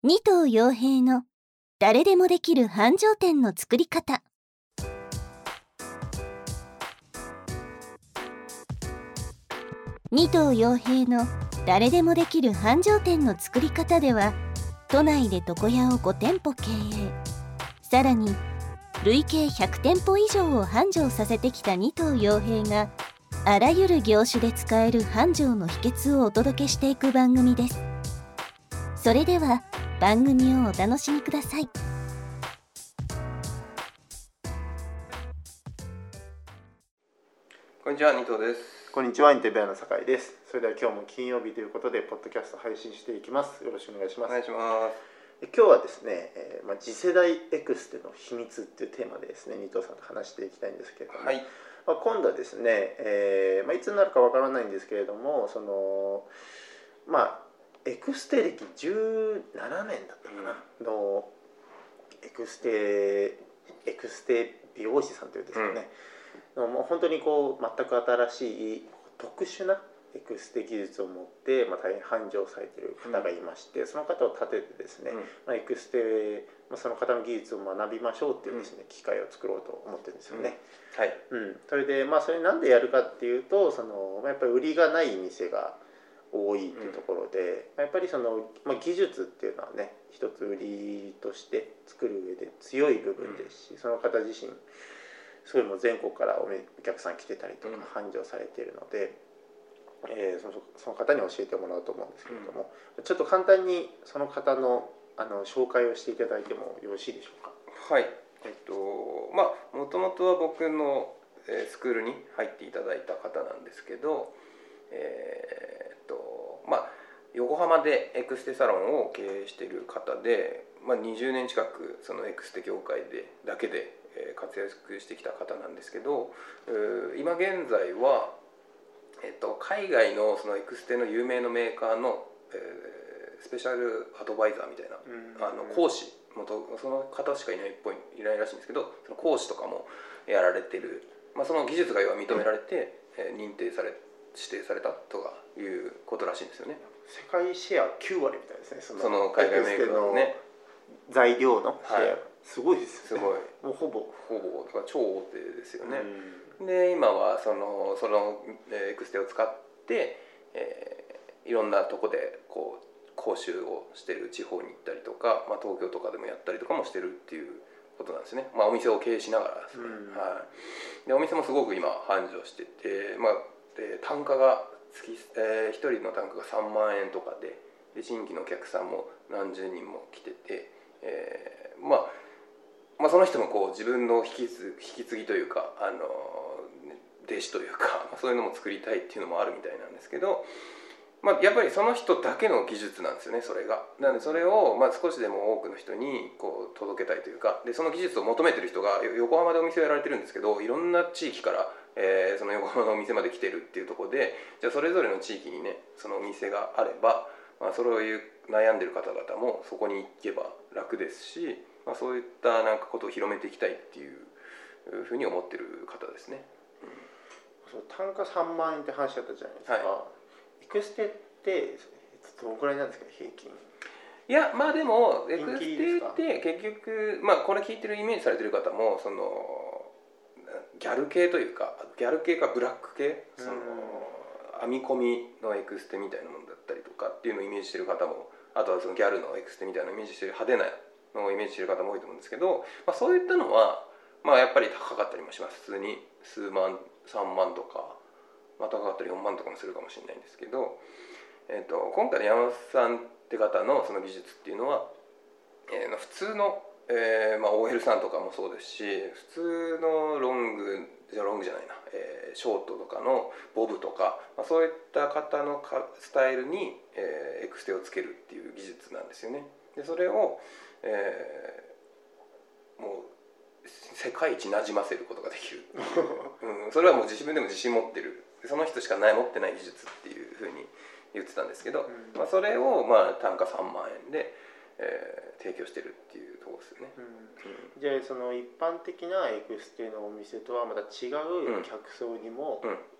二頭陽平の誰でもできる繁盛店の作り方。二頭陽平の誰でもできる繁盛店の作り方では、都内で床屋を5店舗経営、さらに累計100店舗以上を繁盛させてきた二頭陽平が、あらゆる業種で使える繁盛の秘訣をお届けしていく番組です。それでは番組をお楽しみください。 こんにちは、二頭です。 こんにちは、インテリベアの酒井です。それでは今日も金曜日ということでポッドキャスト配信していきます。よろしくお願いします。 お願いします。 今日はですね、次世代エクステの秘密っていうテーマでですね、二頭さんと話していきたいんですけれども、 はい。 今度はですね、いつになるかわからないんですけれども、エクステ歴17年だったかな、のエクステ美容師さんというですね、もう本当に全く新しい特殊なエクステ技術を持って、大変繁盛されている方がいまして、その方を立ててですね、エクステ、その方の技術を学びましょうっていうですね、機会を作ろうと思ってるんですよね。 はい。 それでそれなんでやるかっていうと、やっぱり売りがない店が多いっていうところで、やっぱり技術っていうのはね、一つ売りとして作る上で強い部分ですし、その方自身すごいもう全国からお客さん来てたりとか繁盛されているので、その方に教えてもらおうと思うんですけれども、ちょっと簡単にその方の紹介をしていただいてもよろしいでしょうか。 はい。もともとは僕のスクールに入っていただいた方なんですけど、横浜でエクステサロンを経営している方で、20年近くそのエクステ業界だけで活躍してきた方なんですけど、今現在は、海外のそのエクステの有名のメーカーの、スペシャルアドバイザーみたいな、講師、その方しかいないらしいんですけど、その講師とかもやられてる、その技術が認められて、指定されたとかいうことらしいんですよね。 世界シェア9割みたいですね。 その海外メーカーのね、 材料のシェア、 はい、 すごいですよね。 すごい。 もうほぼだから超大手ですよね。で今はそのエクステを使って、いろんなとこで講習をしてる、地方に行ったりとか、東京とかでもやったりとかもしてるっていうことなんですね。お店を経営しながらですね。はい。でお店もすごく今繁盛してて、で単価が月、1人の単価が3万円とかで、新規のお客さんも何十人も来てて、その人も自分の引き継ぎというか、弟子というか、そういうのも作りたいっていうのもあるみたいなんですけど、やっぱりその人だけの技術なんですよね、それが。なのでそれを少しでも多くの人に届けたいというか、でその技術を求めてる人が横浜でお店をやられてるんですけど、いろんな地域から、その横浜のお店まで来てるっていうところで、じゃあそれぞれの地域にね、そのお店があれば、そういう悩んでる方々もそこに行けば楽ですし、そういったことを広めていきたいっていうふうに思ってる方ですね。 単価3万円って話だったじゃないですか。はい、エクステってどのくらいなんですか、平均。 いやでもエクステって結局これ聞いてるイメージされてる方もギャル系というか、ギャル系かブラック系、編み込みのエクステみたいなものだったりとかっていうのをイメージしてる方も、あとはそのギャルのエクステみたいなのをイメージしてる、派手なのをイメージしてる方も多いと思うんですけど、そういったのはやっぱり高かったりもします。普通に数万、3万とか、高かったり4万とかもするかもしれないんですけど、今回の山本さんって方のその技術っていうのは、普通の、OL さんとかもそうですし、普通のロングじゃないな、ショートとかのボブとか、そういった方のスタイルに、エクステをつけるっていう技術なんですよね。でそれを、もう世界一なじませることができる、それはもう自分でも自信持ってる、その人しか持ってない技術っていうふうに言ってたんですけど、それを単価3万円で、提供してるっていうところですよね。 じゃあその一般的なエクステのお店とはまた違う客層にも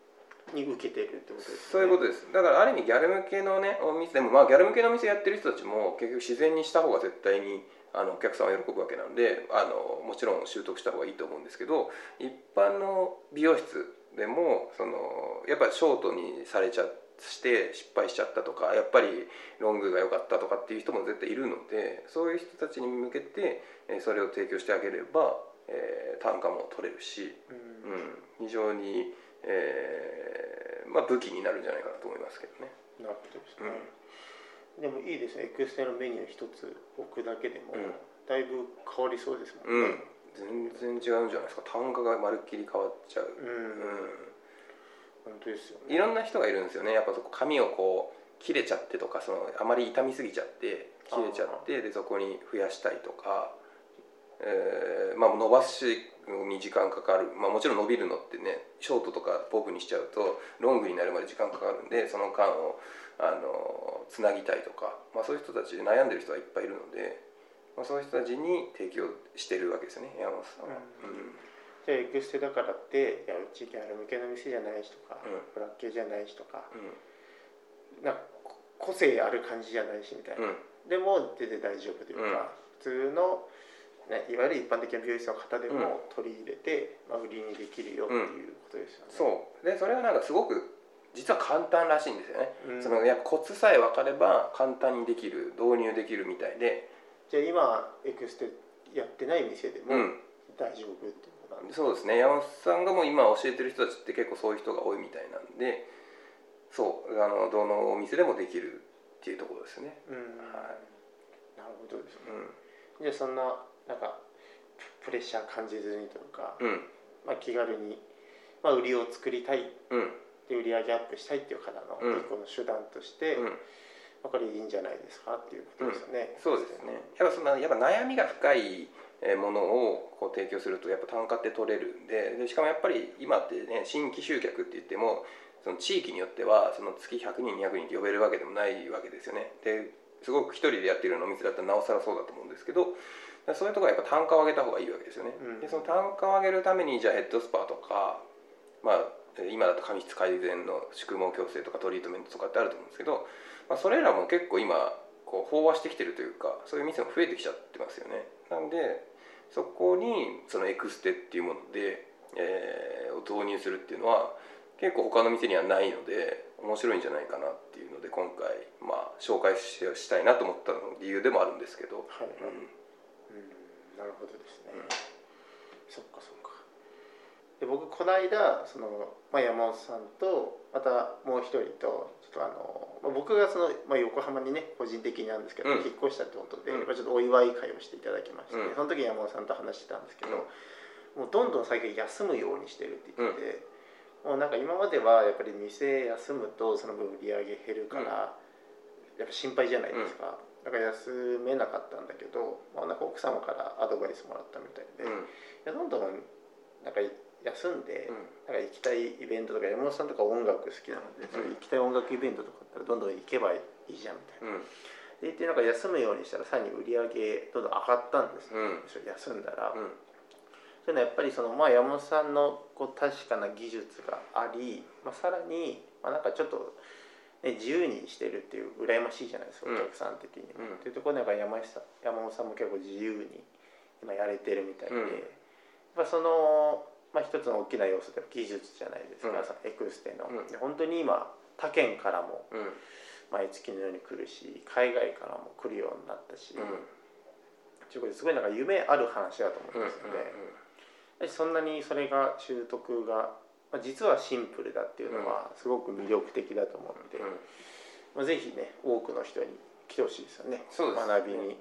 に受けてるってことですね。 そういうことです。だからある意味ギャル向けのねお店でも、まあギャル向けのお店やってる人たちも結局自然にした方が絶対にお客さんは喜ぶわけなんで、もちろん習得した方がいいと思うんですけど、一般の美容室でもやっぱりショートにされちゃして失敗しちゃったとか、やっぱりロングが良かったとかっていう人も絶対いるので、そういう人たちに向けてそれを提供してあげれば、単価も取れるし、非常に、まあ、武器になるんじゃないかなと思いますけどね。 なるほどですね。でもいいですね。エクステのメニュー一つ置くだけでもだいぶ変わりそうですもんね。 全然違うんじゃないですか。単価がまるっきり変わっちゃう。 本当ですよね。 いろんな人がいるんですよね。やっぱそこ髪をこう切れちゃってとか、あまり傷みすぎちゃって切れちゃって、でそこに増やしたいとか、まあ伸ばしに時間かかる、まあ、もちろん伸びるのってね、ショートとかボブにしちゃうとロングになるまで時間かかるんで、その間をつなぎたいとか、まあ、そういう人たちで悩んでる人はいっぱいいるので、まあ、そういう人たちに提供してるわけですよね、山本さんは。 じゃあエクステだからって、いやうちギャル向けの店じゃないしとか、ブラック系じゃないしとか、なんか個性ある感じじゃないしみたいな、でも全然大丈夫というか、普通の、ね、いわゆる一般的な美容室の方でも取り入れて、まあ、売りにできるよっていうことですよね。 そうで、それはなんかすごく実は簡単らしいんですよね。やっぱコツさえ分かれば簡単にできる、導入できるみたいで。 じゃあ今エクステやってない店でも大丈夫っていうことなんですか？ そうですね。山本さんがもう今教えてる人たちって結構そういう人が多いみたいなんで、そうどのお店でもできるっていうところですね。 なるほどですね。じゃあそんななんかプレッシャー感じずにというか、まあ、気軽に、まあ、売りを作りたい、で売り上げアップしたいっていう方の一個の手段として、これいいんじゃないですかっていうことですよね。 そうですね。やっぱ悩みが深いものをこう提供するとやっぱ単価って取れるんで、しかもやっぱり今ってね、新規集客って言ってもその地域によってはその月100人200人って呼べるわけでもないわけですよね。ですごく一人でやってるようなお店だったらなおさらそうだと思うんですけど、そういうところはやっぱ単価を上げた方がいいわけですよね。でその単価を上げるためにじゃあヘッドスパとか、まあ今だと髪質改善の宿毛矯正とかトリートメントとかってあると思うんですけど、まあ、それらも結構今こう飽和してきてるというか、そういう店も増えてきちゃってますよね。なんでそこにそのエクステっていうもので、を導入するっていうのは結構他の店にはないので面白いんじゃないかなっていうので、今回まあ紹介したいなと思ったの理由でもあるんですけど。 なるほどですね。そっか。で僕この間まあ、山本さんとまたもう一人とちょっと僕がまあ、横浜にね個人的になんですけど、引っ越したってことで、ちょっとお祝い会をしていただきまして、その時に山本さんと話してたんですけど、もうどんどん最近休むようにしてるって言ってて、もうなんか今まではやっぱり店休むとその分売り上げ減るから、やっぱ心配じゃないですか。だから休めなかったんだけど、まあ、なんか奥様からアドバイスもらったみたいで、いやどんどんなんか休んで、なんか行きたいイベントとか、山本さんとか音楽好きなので、そういう行きたい音楽イベントとかだったらどんどん行けばいいじゃんみたいな、で言ってなんか休むようにしたらさらに売り上げどんどん上がったんですよ、休んだら。そういうのはやっぱりまあ、山本さんのこう確かな技術があり、まあ、さらに、まあ、なんかちょっと、ね、自由にしてるっていう羨ましいじゃないですか、お客さん的にも。っていうところで山本さんも結構自由に今やれてるみたいで、やっぱまあ、一つの大きな要素で技術じゃないですか、エクステの。本当に今他県からも毎月のように来るし、海外からも来るようになったし、ということですごいなんか夢ある話だと思うんですよね。そんなにそれが習得が、まあ、実はシンプルだっていうのはすごく魅力的だと思うので、まあ、ぜひね多くの人に来てほしいですよね、学びに。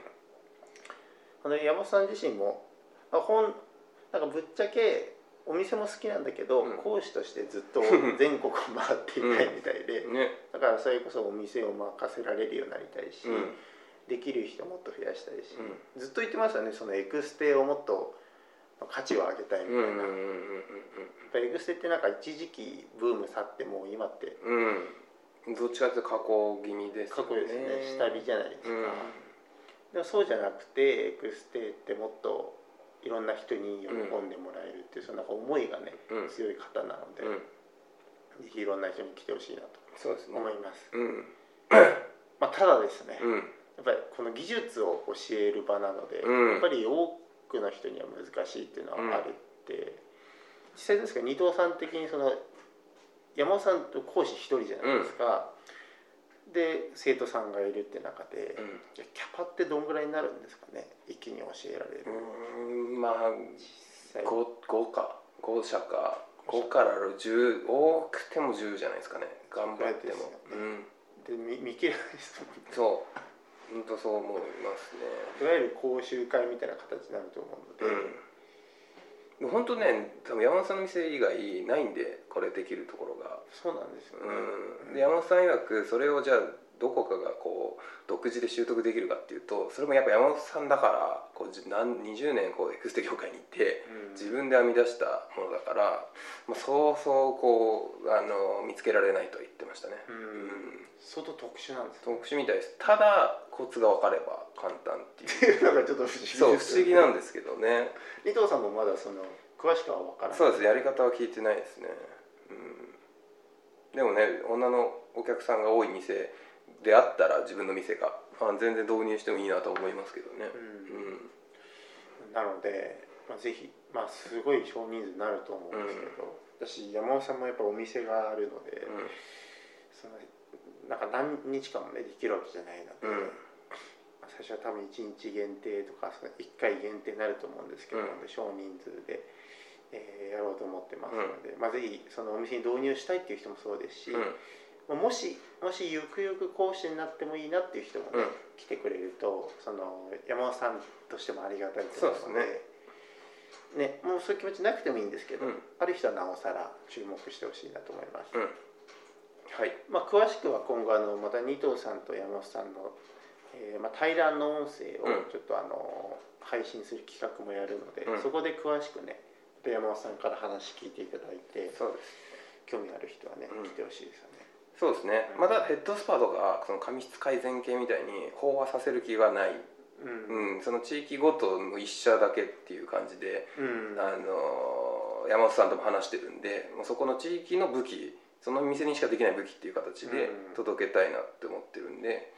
山本さん自身もなんかぶっちゃけお店も好きなんだけど、講師としてずっと全国を回っていたいみたいで、だからそれこそお店を任せられるようになりたいし、できる人もっと増やしたいし、ずっと言ってますよね、そのエクステをもっと価値を上げたいみたいな。やっぱエクステってなんか一時期ブーム去ってもう今って、 どっちかというと加工気味ですよね。 加工ですね、下火じゃないですか。でもそうじゃなくてエクステってもっといろんな人に喜んでもらえるっていう、そのなんか思いがね、強い方なので、 ぜひいろんな人に来てほしいなとそうですね。 思います。 まあ、ただですね、やっぱりこの技術を教える場なので、やっぱり多くの人には難しいっていうのはあるって、実際ですか、二藤さん的にその山本さんと講師一人じゃないですか、で生徒さんがいるって中で、キャパってどんぐらいになるんですかね、一気に教えられる。 まあ実際 5社か5から10、多くても10じゃないですかね、頑張っても。 で見切れないですもんね。 そう、本当そう思いますね。 いわゆる講習会みたいな形になると思うので、 本当ね、多分山本さんの店以外ないんで、これできるところが。 そうなんですよね。 で山本さん曰くそれをじゃあどこかがこう独自で習得できるかっていうと、それもやっぱ山本さんだからこう20年こうエクステ業界に行って自分で編み出したものだから、そうそうこう見つけられないと言ってましたね。 相当特殊なんです、 特殊みたいです。ただコツが分かれば簡単っていう。 なんかちょっと不思議ですよね。 そう、不思議なんですけどね。 伊藤さんもまだその詳しくは分からない。 そうです、やり方は聞いてないですね。でもね、女のお客さんが多い店であったら自分の店が全然導入してもいいなと思いますけどね。 なので、ぜひ、すごい少人数になると思うんですけど、私山本さんもやっぱお店があるので、そのなんか何日間もねできるわけじゃないので、最初は多分1日限定とかその1回限定になると思うんですけど、少人数で、やろうと思ってますので、ぜひそのお店に導入したいっていう人もそうですし、もしゆくゆく講師になってもいいなっていう人もね、来てくれるとその山本さんとしてもありがたいと思うので、もうそういう気持ちなくてもいいんですけど、ある人はなおさら注目してほしいなと思います。はい。詳しくは今後また二藤さんと山本さんの、対談の音声をちょっと配信する企画もやるので、そこで詳しくね山本さんから話聞いていただいて、 そうです、 興味ある人はね、来てほしいですよね。 そうですね。まだヘッドスパとかその髪質改善系みたいに飽和させる気がない。その地域ごとの一社だけっていう感じで、山本さんとも話してるんで、もうそこの地域の武器、その店にしかできない武器っていう形で届けたいなって思ってるんで、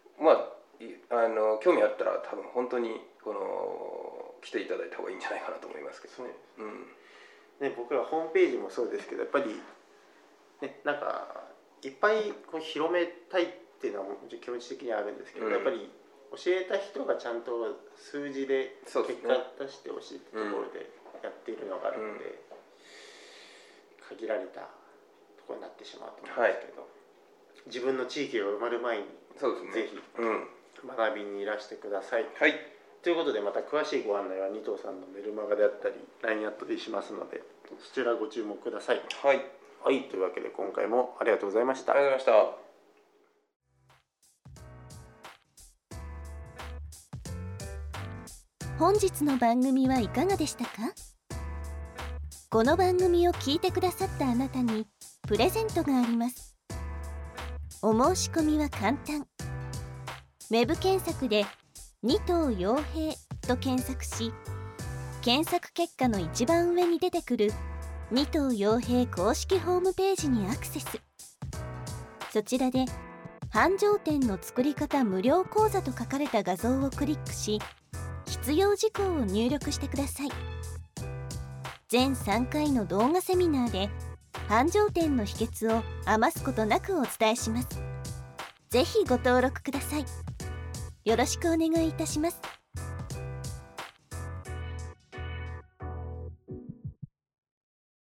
興味あったら多分本当に来ていただいた方がいいんじゃないかなと思いますけどね。 僕らホームページもそうですけど、やっぱりね、なんかいっぱいこう広めたいっていうのは気持ち的にはあるんですけど、やっぱり教えた人がちゃんと数字で結果出してほしいってところでやっているのがあるので、限られたところになってしまうと思うんですけど、自分の地域が埋まる前にぜひ学びにいらしてください。ということで、また詳しいご案内は二藤さんのメルマガであったり LINE アットでしますので、そちらご注目ください。はい、というわけで今回もありがとうございました。 ありがとうございました。 本日の番組はいかがでしたか？この番組を聞いてくださったあなたにプレゼントがあります。お申し込みは簡単。ウェブ検索で二藤陽平と検索し、検索結果の一番上に出てくる二藤陽平公式ホームページにアクセス。そちらで繁盛店の作り方無料講座と書かれた画像をクリックし、必要事項を入力してください。全3回の動画セミナーで繁盛店の秘訣を余すことなくお伝えします。ぜひご登録ください。よろしくお願いいたします。